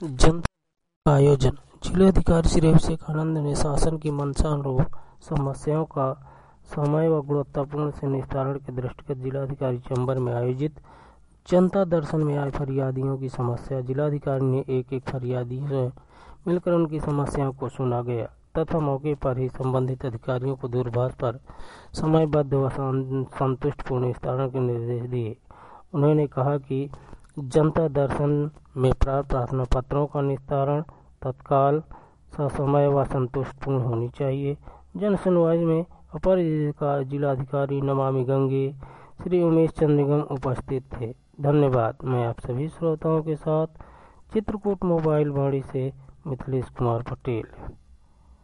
जनता का आयोजन। जिलाधिकारी श्री अभिषेक आनंद ने शासन की मंशानुरूप समस्याओं का समय व गुणवत्तापूर्ण से निस्तारण के दृष्टिगत जिलाधिकारी चंबर में आयोजित जनता दर्शन में आए फरियादियों की समस्या। जिलाधिकारी ने एक एक फरियादी से मिलकर उनकी समस्याओं को सुना गया तथा मौके पर ही संबंधित अधिकारियों को दूरभाष पर समयबद्ध व संतुष्टपूर्ण निस्तारण के निर्देश दिए। उन्होंने कहा कि जनता दर्शन में प्राप्त प्रार्थना पत्रों का निस्तारण तत्काल ससमय व संतुष्टपूर्ण होनी चाहिए। जन सुनवाई में अपर जिलाधिकारी नमामि गंगे श्री उमेश चंद्र निगम उपस्थित थे। धन्यवाद। मैं आप सभी श्रोताओं के साथ चित्रकूट मोबाइल वाणी से मिथिलेश कुमार पटेल।